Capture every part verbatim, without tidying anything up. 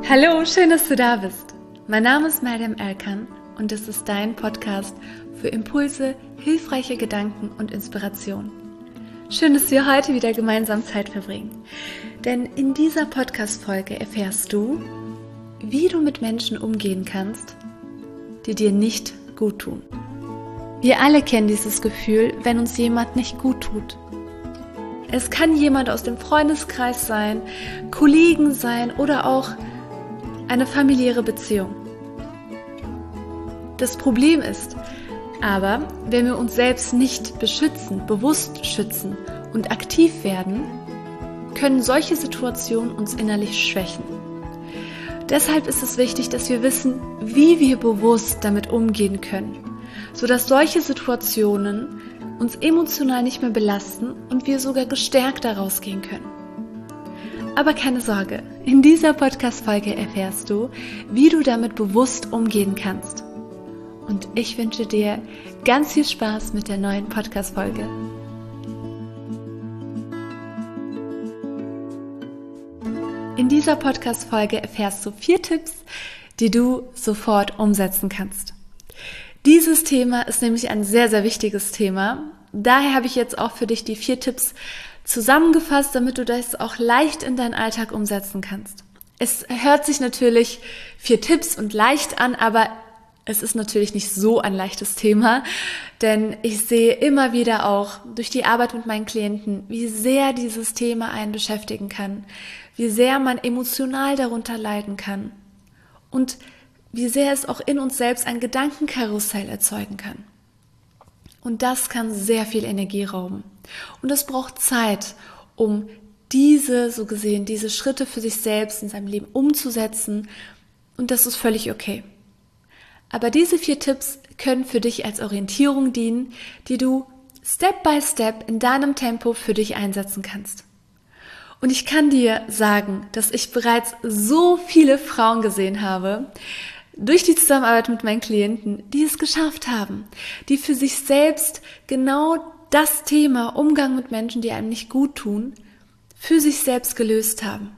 Hallo, schön, dass du da bist. Mein Name ist Meryem Erkan und das ist dein Podcast für Impulse, hilfreiche Gedanken und Inspiration. Schön, dass wir heute wieder gemeinsam Zeit verbringen. Denn in dieser Podcast-Folge erfährst du, wie du mit Menschen umgehen kannst, die dir nicht gut tun. Wir alle kennen dieses Gefühl, wenn uns jemand nicht gut tut. Es kann jemand aus dem Freundeskreis sein, Kollegen sein oder auch eine familiäre Beziehung. Das Problem ist aber, wenn wir uns selbst nicht beschützen, bewusst schützen und aktiv werden, können solche Situationen uns innerlich schwächen. Deshalb ist es wichtig, dass wir wissen, wie wir bewusst damit umgehen können, sodass solche Situationen uns emotional nicht mehr belasten und wir sogar gestärkt daraus gehen können. Aber keine Sorge, in dieser Podcast-Folge erfährst du, wie du damit bewusst umgehen kannst. Und ich wünsche dir ganz viel Spaß mit der neuen Podcast-Folge. In dieser Podcast-Folge erfährst du vier Tipps, die du sofort umsetzen kannst. Dieses Thema ist nämlich ein sehr, sehr wichtiges Thema. Daher habe ich jetzt auch für dich die vier Tipps zusammengefasst, damit du das auch leicht in deinen Alltag umsetzen kannst. Es hört sich natürlich vier Tipps und leicht an, aber es ist natürlich nicht so ein leichtes Thema, denn ich sehe immer wieder auch durch die Arbeit mit meinen Klienten, wie sehr dieses Thema einen beschäftigen kann, wie sehr man emotional darunter leiden kann und wie sehr es auch in uns selbst ein Gedankenkarussell erzeugen kann. Und das kann sehr viel Energie rauben. Und es braucht Zeit, um diese, so gesehen, diese Schritte für sich selbst in seinem Leben umzusetzen. Und das ist völlig okay. Aber diese vier Tipps können für dich als Orientierung dienen, die du Step by Step in deinem Tempo für dich einsetzen kannst. Und ich kann dir sagen, dass ich bereits so viele Frauen gesehen habe, durch die Zusammenarbeit mit meinen Klienten, die es geschafft haben, die für sich selbst genau das Thema Umgang mit Menschen, die einem nicht gut tun, für sich selbst gelöst haben.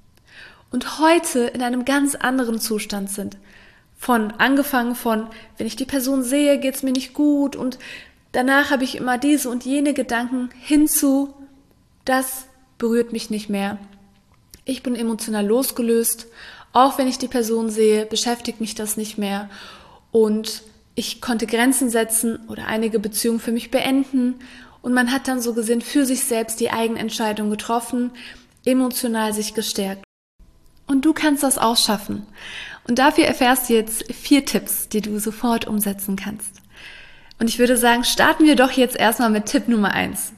Und heute in einem ganz anderen Zustand sind. Von angefangen von, wenn ich die Person sehe, geht's mir nicht gut und danach habe ich immer diese und jene Gedanken hinzu, das berührt mich nicht mehr. Ich bin emotional losgelöst, auch wenn ich die Person sehe, beschäftigt mich das nicht mehr und ich konnte Grenzen setzen oder einige Beziehungen für mich beenden und man hat dann so gesehen für sich selbst die Eigenentscheidung getroffen, emotional sich gestärkt. Und du kannst das auch schaffen. Und dafür erfährst du jetzt vier Tipps, die du sofort umsetzen kannst. Und ich würde sagen, starten wir doch jetzt erstmal mit Tipp Nummer eins.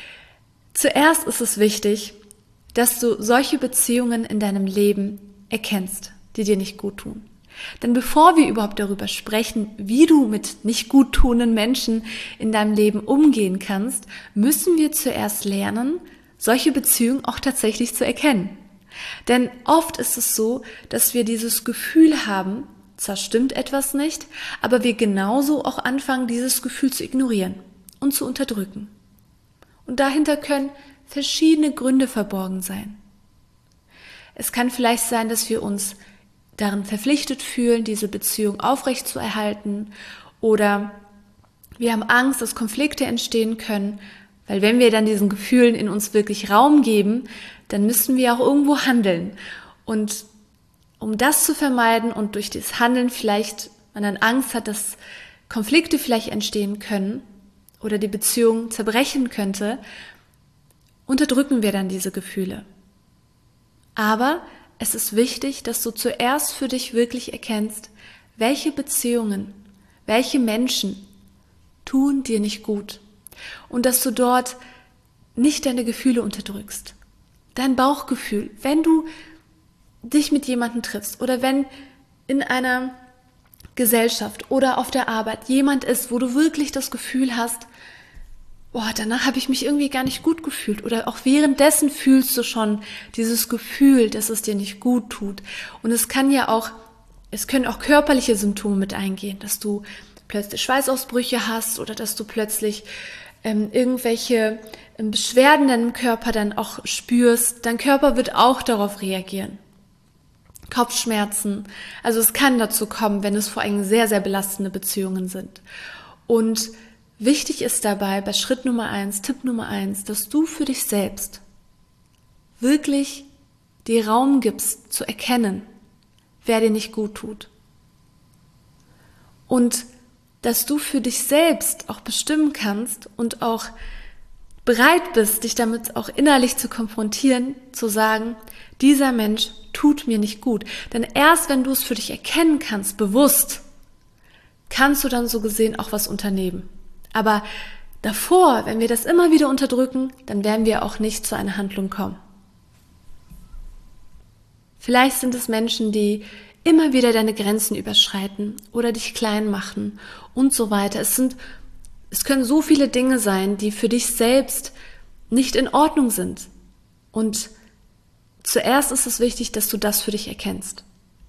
Zuerst ist es wichtig, dass du solche Beziehungen in deinem Leben erkennst, die dir nicht gut tun. Denn bevor wir überhaupt darüber sprechen, wie du mit nicht gut tuenden Menschen in deinem Leben umgehen kannst, müssen wir zuerst lernen, solche Beziehungen auch tatsächlich zu erkennen. Denn oft ist es so, dass wir dieses Gefühl haben, zwar stimmt etwas nicht, aber wir genauso auch anfangen, dieses Gefühl zu ignorieren und zu unterdrücken. Und dahinter können verschiedene Gründe verborgen sein. Es kann vielleicht sein, dass wir uns darin verpflichtet fühlen, diese Beziehung aufrechtzuerhalten, oder wir haben Angst, dass Konflikte entstehen können, weil wenn wir dann diesen Gefühlen in uns wirklich Raum geben, dann müssen wir auch irgendwo handeln. Und um das zu vermeiden und durch das Handeln vielleicht man dann Angst hat, dass Konflikte vielleicht entstehen können oder die Beziehung zerbrechen könnte, unterdrücken wir dann diese Gefühle. Aber es ist wichtig, dass du zuerst für dich wirklich erkennst, welche Beziehungen, welche Menschen tun dir nicht gut und dass du dort nicht deine Gefühle unterdrückst. Dein Bauchgefühl, wenn du dich mit jemandem triffst oder wenn in einer Gesellschaft oder auf der Arbeit jemand ist, wo du wirklich das Gefühl hast, boah, danach habe ich mich irgendwie gar nicht gut gefühlt oder auch währenddessen fühlst du schon dieses Gefühl, dass es dir nicht gut tut. Und es kann ja auch, es können auch körperliche Symptome mit eingehen, dass du plötzlich Schweißausbrüche hast oder dass du plötzlich ähm, irgendwelche ähm, Beschwerden in deinem Körper dann auch spürst. Dein Körper wird auch darauf reagieren. Kopfschmerzen. Also es kann dazu kommen, wenn es vor allem sehr, sehr belastende Beziehungen sind. Und wichtig ist dabei bei Schritt Nummer eins, Tipp Nummer eins, dass du für dich selbst wirklich dir Raum gibst, zu erkennen, wer dir nicht gut tut. Und dass du für dich selbst auch bestimmen kannst und auch bereit bist, dich damit auch innerlich zu konfrontieren, zu sagen, dieser Mensch tut mir nicht gut. Denn erst wenn du es für dich erkennen kannst, bewusst, kannst du dann so gesehen auch was unternehmen. Aber davor, wenn wir das immer wieder unterdrücken, dann werden wir auch nicht zu einer Handlung kommen. Vielleicht sind es Menschen, die immer wieder deine Grenzen überschreiten oder dich klein machen und so weiter. Es sind, es können so viele Dinge sein, die für dich selbst nicht in Ordnung sind. Und zuerst ist es wichtig, dass du das für dich erkennst.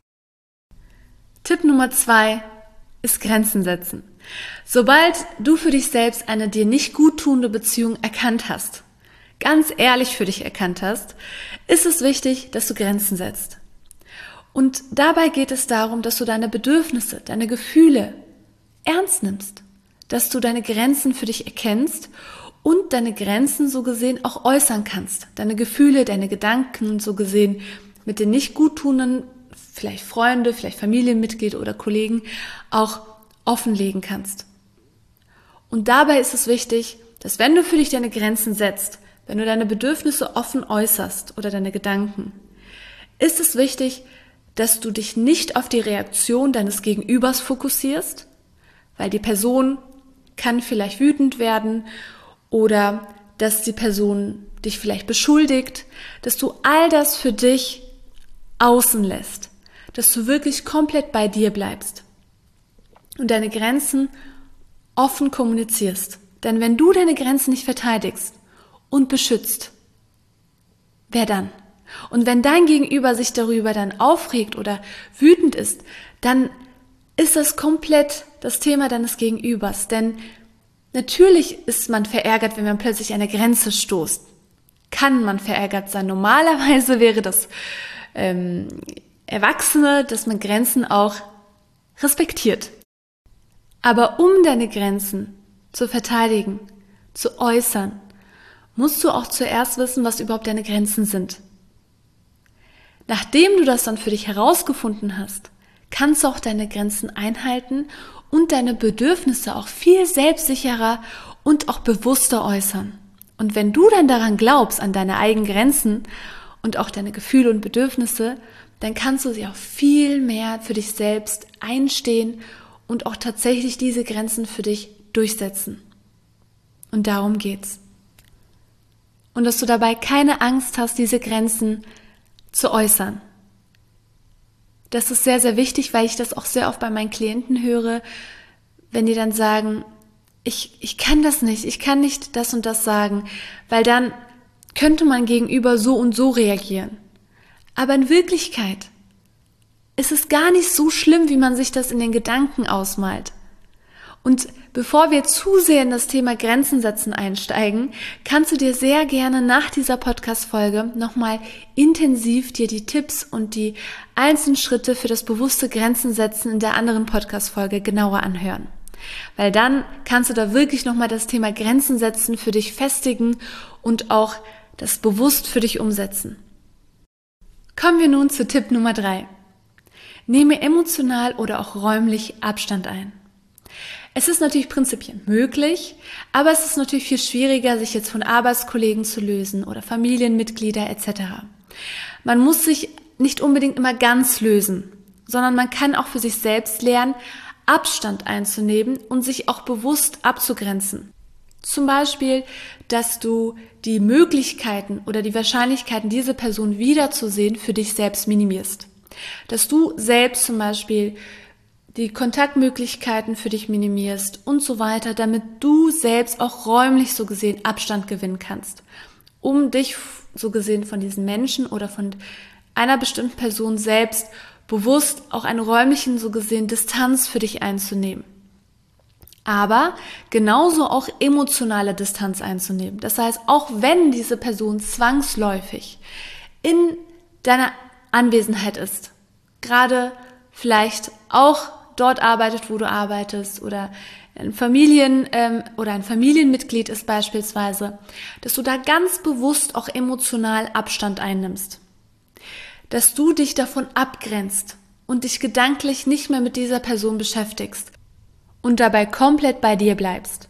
Tipp Nummer zwei ist Grenzen setzen. Sobald du für dich selbst eine dir nicht guttunende Beziehung erkannt hast, ganz ehrlich für dich erkannt hast, ist es wichtig, dass du Grenzen setzt. Und dabei geht es darum, dass du deine Bedürfnisse, deine Gefühle ernst nimmst, dass du deine Grenzen für dich erkennst und deine Grenzen so gesehen auch äußern kannst. Deine Gefühle, deine Gedanken so gesehen mit den nicht guttunenden, vielleicht Freunde, vielleicht Familienmitglieder oder Kollegen auch offenlegen kannst. Und dabei ist es wichtig, dass wenn du für dich deine Grenzen setzt, wenn du deine Bedürfnisse offen äußerst oder deine Gedanken, ist es wichtig, dass du dich nicht auf die Reaktion deines Gegenübers fokussierst, weil die Person kann vielleicht wütend werden oder dass die Person dich vielleicht beschuldigt, dass du all das für dich außen lässt, dass du wirklich komplett bei dir bleibst und deine Grenzen offen kommunizierst. Denn wenn du deine Grenzen nicht verteidigst und beschützt, wer dann? Und wenn dein Gegenüber sich darüber dann aufregt oder wütend ist, dann ist das komplett das Thema deines Gegenübers. Denn natürlich ist man verärgert, wenn man plötzlich an eine Grenze stoßt. Kann man verärgert sein. Normalerweise wäre das ähm, Erwachsene, dass man Grenzen auch respektiert. Aber um deine Grenzen zu verteidigen, zu äußern, musst du auch zuerst wissen, was überhaupt deine Grenzen sind. Nachdem du das dann für dich herausgefunden hast, kannst du auch deine Grenzen einhalten und deine Bedürfnisse auch viel selbstsicherer und auch bewusster äußern. Und wenn du dann daran glaubst, an deine eigenen Grenzen und auch deine Gefühle und Bedürfnisse, dann kannst du sie auch viel mehr für dich selbst einstehen und auch tatsächlich diese Grenzen für dich durchsetzen. Und darum geht's. Und dass du dabei keine Angst hast, diese Grenzen zu äußern. Das ist sehr, sehr wichtig, weil ich das auch sehr oft bei meinen Klienten höre, wenn die dann sagen, ich, ich kann das nicht, ich kann nicht das und das sagen, weil dann könnte man gegenüber so und so reagieren. Aber in Wirklichkeit ist es gar nicht so schlimm, wie man sich das in den Gedanken ausmalt. Und bevor wir zu sehr in das Thema Grenzen setzen einsteigen, kannst du dir sehr gerne nach dieser Podcast-Folge nochmal intensiv dir die Tipps und die einzelnen Schritte für das bewusste Grenzen setzen in der anderen Podcast-Folge genauer anhören. Weil dann kannst du da wirklich nochmal das Thema Grenzen setzen für dich festigen und auch das bewusst für dich umsetzen. Kommen wir nun zu Tipp Nummer drei. Nehme emotional oder auch räumlich Abstand ein. Es ist natürlich prinzipiell möglich, aber es ist natürlich viel schwieriger, sich jetzt von Arbeitskollegen zu lösen oder Familienmitglieder et cetera. Man muss sich nicht unbedingt immer ganz lösen, sondern man kann auch für sich selbst lernen, Abstand einzunehmen und sich auch bewusst abzugrenzen. Zum Beispiel, dass du die Möglichkeiten oder die Wahrscheinlichkeiten, diese Person wiederzusehen, für dich selbst minimierst. Dass du selbst zum Beispiel die Kontaktmöglichkeiten für dich minimierst und so weiter, damit du selbst auch räumlich so gesehen Abstand gewinnen kannst, um dich so gesehen von diesen Menschen oder von einer bestimmten Person selbst bewusst auch eine räumlichen so gesehen Distanz für dich einzunehmen. Aber genauso auch emotionale Distanz einzunehmen. Das heißt, auch wenn diese Person zwangsläufig in deiner Anwesenheit ist, gerade vielleicht auch dort arbeitet, wo du arbeitest oder ein Familien ähm, oder ein Familienmitglied ist beispielsweise, dass du da ganz bewusst auch emotional Abstand einnimmst. Dass du dich davon abgrenzt und dich gedanklich nicht mehr mit dieser Person beschäftigst und dabei komplett bei dir bleibst.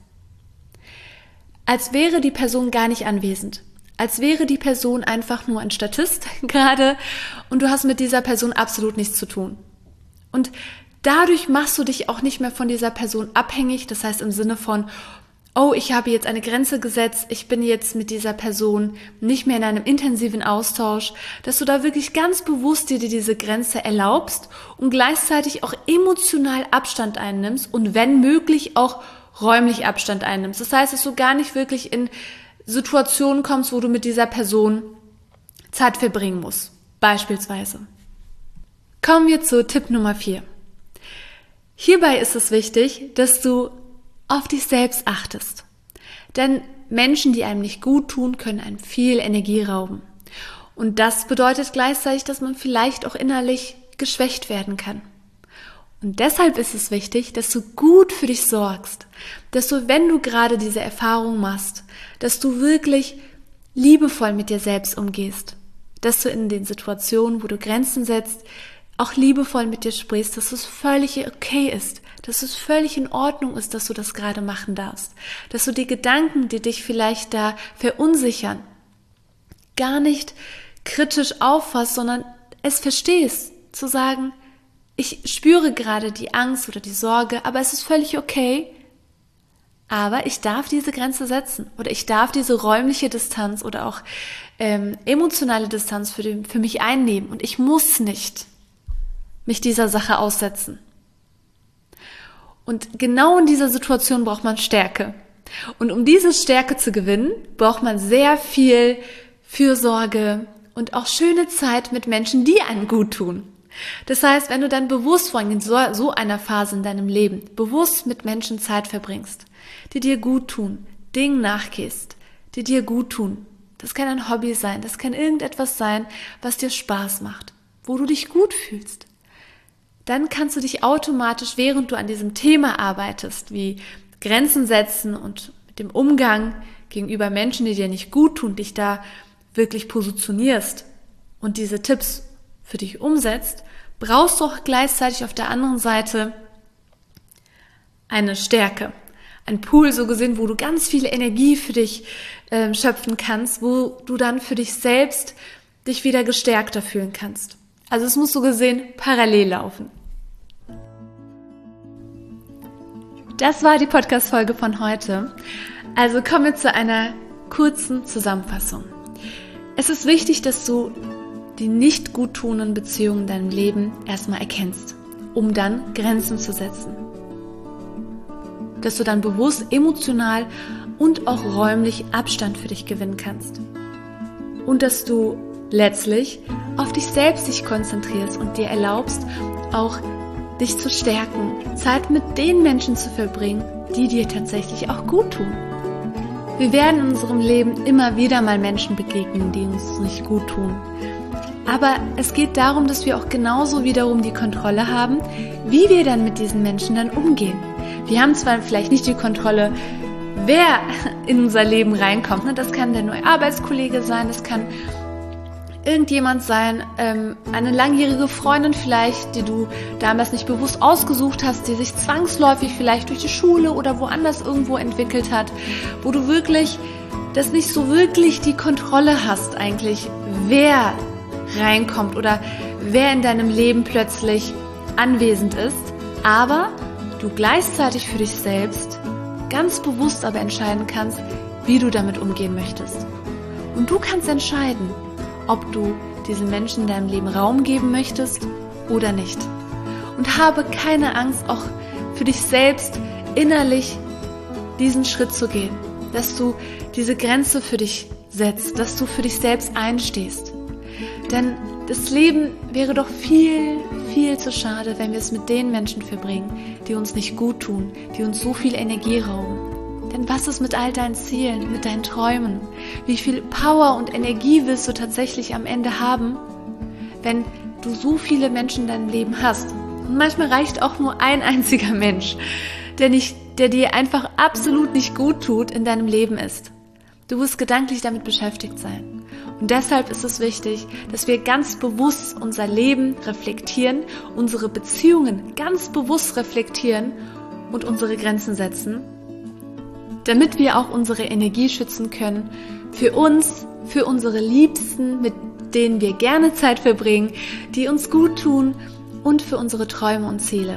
Als wäre die Person gar nicht anwesend. Als wäre die Person einfach nur ein Statist gerade und du hast mit dieser Person absolut nichts zu tun. Und dadurch machst du dich auch nicht mehr von dieser Person abhängig, das heißt im Sinne von, oh, ich habe jetzt eine Grenze gesetzt, ich bin jetzt mit dieser Person nicht mehr in einem intensiven Austausch, dass du da wirklich ganz bewusst dir diese Grenze erlaubst und gleichzeitig auch emotional Abstand einnimmst und wenn möglich auch räumlich Abstand einnimmst. Das heißt, dass du gar nicht wirklich in Situationen kommst, wo du mit dieser Person Zeit verbringen musst, beispielsweise. Kommen wir zu Tipp Nummer vier. Hierbei ist es wichtig, dass du auf dich selbst achtest. Denn Menschen, die einem nicht gut tun, können einem viel Energie rauben. Und das bedeutet gleichzeitig, dass man vielleicht auch innerlich geschwächt werden kann. Und deshalb ist es wichtig, dass du gut für dich sorgst, dass du, wenn du gerade diese Erfahrung machst, dass du wirklich liebevoll mit dir selbst umgehst, dass du in den Situationen, wo du Grenzen setzt, auch liebevoll mit dir sprichst, dass es völlig okay ist, dass es völlig in Ordnung ist, dass du das gerade machen darfst, dass du die Gedanken, die dich vielleicht da verunsichern, gar nicht kritisch auffasst, sondern es verstehst, zu sagen, ich spüre gerade die Angst oder die Sorge, aber es ist völlig okay, aber ich darf diese Grenze setzen oder ich darf diese räumliche Distanz oder auch ähm, emotionale Distanz für, den, für mich einnehmen und ich muss nicht mich dieser Sache aussetzen. Und genau in dieser Situation braucht man Stärke. Und um diese Stärke zu gewinnen, braucht man sehr viel Fürsorge und auch schöne Zeit mit Menschen, die einem gut tun. Das heißt, wenn du dann bewusst vor allem in so, so einer Phase in deinem Leben bewusst mit Menschen Zeit verbringst, die dir gut tun, Dingen nachgehst, die dir gut tun. Das kann ein Hobby sein, das kann irgendetwas sein, was dir Spaß macht, wo du dich gut fühlst. Dann kannst du dich automatisch, während du an diesem Thema arbeitest, wie Grenzen setzen und mit dem Umgang gegenüber Menschen, die dir nicht gut tun, dich da wirklich positionierst und diese Tipps für dich umsetzt, brauchst du auch gleichzeitig auf der anderen Seite eine Stärke. Ein Pool so gesehen, wo du ganz viel Energie für dich äh, schöpfen kannst, wo du dann für dich selbst dich wieder gestärkter fühlen kannst. Also es muss so gesehen parallel laufen. Das war die Podcast-Folge von heute. Also kommen wir zu einer kurzen Zusammenfassung. Es ist wichtig, dass du die nicht guttunenden Beziehungen in deinem Leben erstmal erkennst, um dann Grenzen zu setzen. Dass du dann bewusst emotional und auch räumlich Abstand für dich gewinnen kannst. Und dass du letztlich auf dich selbst dich konzentrierst und dir erlaubst, auch dich zu stärken, Zeit mit den Menschen zu verbringen, die dir tatsächlich auch gut tun. Wir werden in unserem Leben immer wieder mal Menschen begegnen, die uns nicht gut tun. Aber es geht darum, dass wir auch genauso wiederum die Kontrolle haben, wie wir dann mit diesen Menschen dann umgehen. Wir haben zwar vielleicht nicht die Kontrolle, wer in unser Leben reinkommt. Das kann der neue Arbeitskollege sein, das kann irgendjemand sein, ähm, eine langjährige Freundin vielleicht, die du damals nicht bewusst ausgesucht hast, die sich zwangsläufig vielleicht durch die Schule oder woanders irgendwo entwickelt hat, wo du wirklich, das nicht so wirklich die Kontrolle hast eigentlich, wer reinkommt oder wer in deinem Leben plötzlich anwesend ist, aber du gleichzeitig für dich selbst ganz bewusst aber entscheiden kannst, wie du damit umgehen möchtest. Und du kannst entscheiden, ob du diesen Menschen in deinem Leben Raum geben möchtest oder nicht. Und habe keine Angst, auch für dich selbst innerlich diesen Schritt zu gehen, dass du diese Grenze für dich setzt, dass du für dich selbst einstehst. Denn das Leben wäre doch viel, viel zu schade, wenn wir es mit den Menschen verbringen, die uns nicht gut tun, die uns so viel Energie rauben. Denn was ist mit all deinen Zielen, mit deinen Träumen? Wie viel Power und Energie willst du tatsächlich am Ende haben, wenn du so viele Menschen in deinem Leben hast. Und manchmal reicht auch nur ein einziger Mensch, der, nicht, der dir einfach absolut nicht gut tut, in deinem Leben ist. Du wirst gedanklich damit beschäftigt sein. Und deshalb ist es wichtig, dass wir ganz bewusst unser Leben reflektieren, unsere Beziehungen ganz bewusst reflektieren und unsere Grenzen setzen, damit wir auch unsere Energie schützen können für uns, für unsere Liebsten, mit denen wir gerne Zeit verbringen, die uns gut tun und für unsere Träume und Ziele.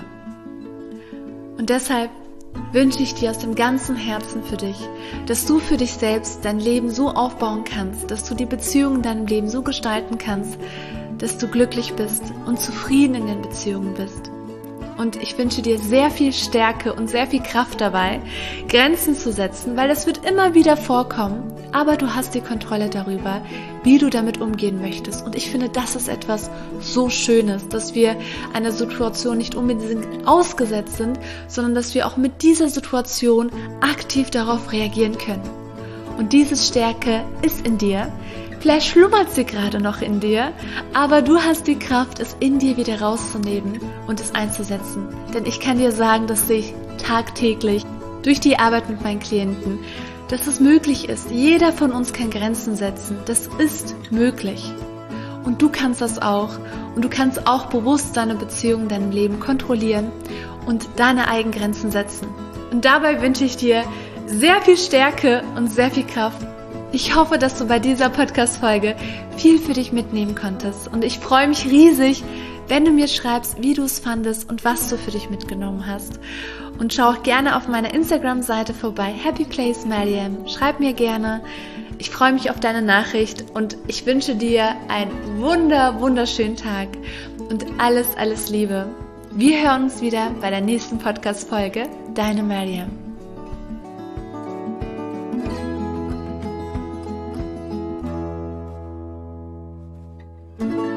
Und deshalb wünsche ich dir aus dem ganzen Herzen für dich, dass du für dich selbst dein Leben so aufbauen kannst, dass du die Beziehungen in deinem Leben so gestalten kannst, dass du glücklich bist und zufrieden in den Beziehungen bist. Und ich wünsche dir sehr viel Stärke und sehr viel Kraft dabei, Grenzen zu setzen, weil das wird immer wieder vorkommen, aber du hast die Kontrolle darüber, wie du damit umgehen möchtest. Und ich finde, das ist etwas so Schönes, dass wir einer Situation nicht unbedingt ausgesetzt sind, sondern dass wir auch mit dieser Situation aktiv darauf reagieren können. Und diese Stärke ist in dir. Vielleicht schlummert sie gerade noch in dir, aber du hast die Kraft, es in dir wieder rauszunehmen und es einzusetzen. Denn ich kann dir sagen, dass ich tagtäglich durch die Arbeit mit meinen Klienten, dass es möglich ist. Jeder von uns kann Grenzen setzen. Das ist möglich. Und du kannst das auch. Und du kannst auch bewusst deine Beziehungen, dein Leben kontrollieren und deine eigenen Grenzen setzen. Und dabei wünsche ich dir sehr viel Stärke und sehr viel Kraft. Ich hoffe, dass du bei dieser Podcast-Folge viel für dich mitnehmen konntest. Und ich freue mich riesig, wenn du mir schreibst, wie du es fandest und was du für dich mitgenommen hast. Und schau auch gerne auf meiner Instagram-Seite vorbei, Happy Place Mariam. Schreib mir gerne. Ich freue mich auf deine Nachricht und ich wünsche dir einen wunder, wunderschönen Tag und alles, alles Liebe. Wir hören uns wieder bei der nächsten Podcast-Folge. Deine Mariam. Thank you.